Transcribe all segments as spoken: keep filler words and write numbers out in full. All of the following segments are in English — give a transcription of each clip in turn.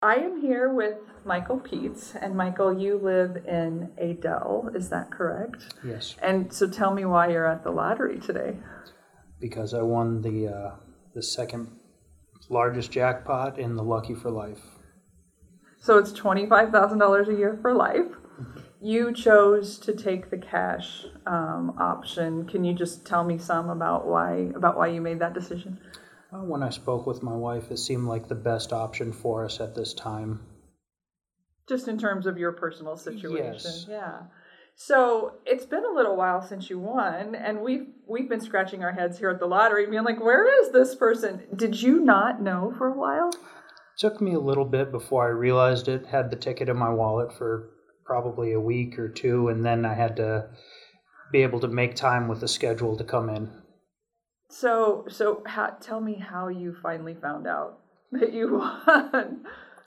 I am here with Michael Peets, and Michael, you live in Adel, is that correct? Yes. And so tell me why you're at the lottery today. Because I won the uh, the second largest jackpot in the Lucky for Life. So it's twenty-five thousand dollars a year for life. You chose to take the cash um, option. Can you just tell me some about why about why you made that decision? Uh, when I spoke with my wife, it seemed like the best option for us at this time. Just in terms of your personal situation. Yes. Yeah. So it's been a little while since you won, and we've we've been scratching our heads here at the lottery, being like, where is this person? Did you not know for a while? It took me a little bit before I realized it. Had the ticket in my wallet for probably a week or two, and then I had to be able to make time with the schedule to come in. So, so how, tell me how you finally found out that you won.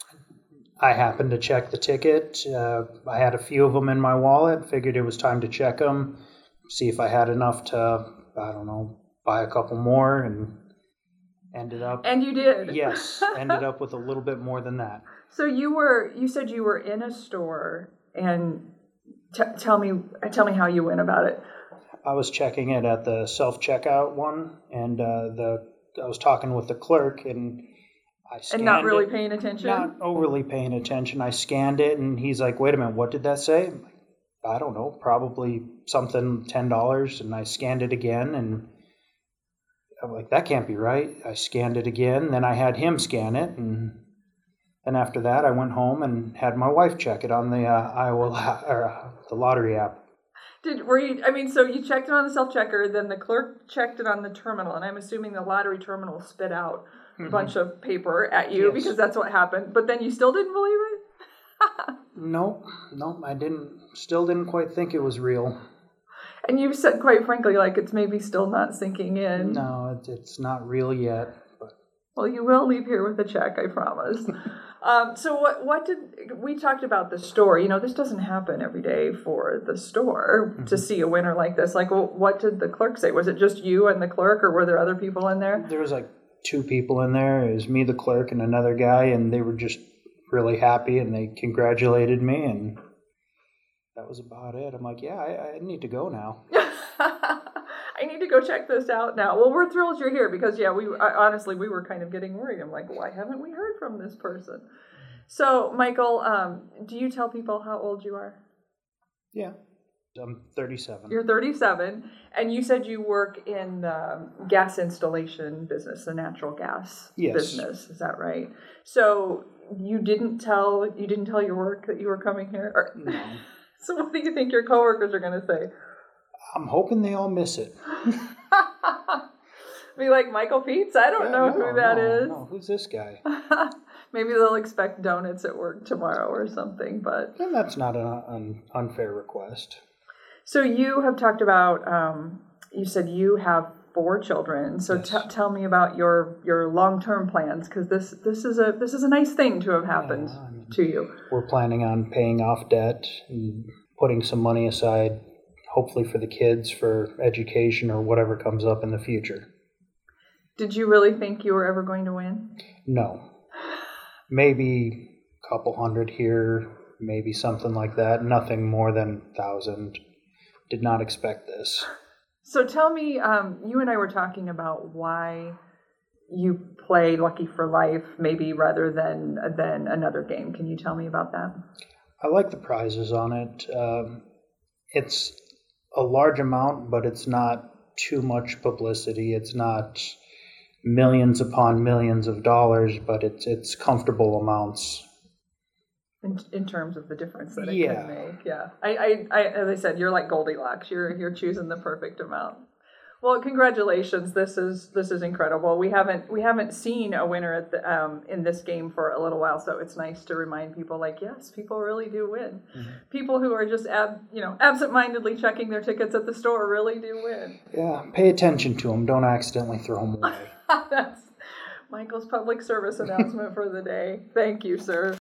I happened to check the ticket. Uh, I had a few of them in my wallet. Figured it was time to check them, see if I had enough to, I don't know, buy a couple more, and ended up. And you did. Yes, ended up with a little bit more than that. So you were, you said you were in a store, and t- tell me, tell me how you went about it. I was checking it at the self-checkout one, and uh, the I was talking with the clerk, and I scanned And not really it, paying attention? Not overly paying attention. I scanned it, and he's like, wait a minute, what did that say? I'm like, I don't know, probably something ten dollars, and I scanned it again, and I'm like, that can't be right. I scanned it again, then I had him scan it, and then after that, I went home and had my wife check it on the uh, Iowa or uh, the lottery app. Did were you? I mean, so you checked it on the self-checker, then the clerk checked it on the terminal, and I'm assuming the lottery terminal spit out a bunch of paper at you, Yes. because that's what happened. But then you still didn't believe it? No, no, I didn't. Still didn't quite think it was real. And you said, quite frankly, like it's maybe still not sinking in. No, it, it's not real yet. But Well, you will leave here with a check, I promise. um, so what? What did we talked about the store? You know, this doesn't happen every day for the store mm-hmm. to see a winner like this. Like, well, what did the clerk say? Was it just you and the clerk, or were there other people in there? There was like two people in there. It was me, the clerk, and another guy, and they were just really happy, and they congratulated me, and that was about it. I'm like, yeah, I, I need to go now. I need to go check this out now. Well, we're thrilled you're here because, yeah, we I, honestly, we were kind of getting worried. I'm like, why haven't we heard from this person? So, Michael, um, do you tell people how old you are? Yeah, I'm thirty-seven. You're thirty-seven, and you said you work in the gas installation business, the natural gas yes. business. Is that right? So you didn't tell you didn't tell your work that you were coming here? Or, no. So what do you think your coworkers are going to say? I'm hoping they all miss it. Be like, Michael Peets? I don't yeah, know no, who that no, is. No, who's this guy? Maybe they'll expect donuts at work tomorrow or something. But and that's not an un- unfair request. So you have talked about, um, you said you have four children. So yes. t- tell me about your, your long-term plans, because this this is a this is a nice thing to have happened yeah, I mean, to you. We're planning on paying off debt and putting some money aside, hopefully for the kids, for education or whatever comes up in the future. Did you really think you were ever going to win? No. Maybe a couple hundred here, maybe something like that. Nothing more than a thousand. Did not expect this. So tell me, um, you and I were talking about why you play Lucky for Life, maybe rather than than another game. Can you tell me about that? I like the prizes on it. Um, it's a large amount, but it's not too much publicity. It's not millions upon millions of dollars, but it's it's comfortable amounts. In, in terms of the difference that it yeah. can make, yeah. I, I, I, as I said, you're like Goldilocks. You're you're choosing the perfect amount. Well, congratulations. This is this is incredible. We haven't we haven't seen a winner at the um, in this game for a little while, so it's nice to remind people, like, yes, people really do win. Mm-hmm. People who are just ab, you know absent-mindedly checking their tickets at the store really do win. Yeah, pay attention to them. Don't accidentally throw them away. That's Michael's public service announcement for the day. Thank you, sir.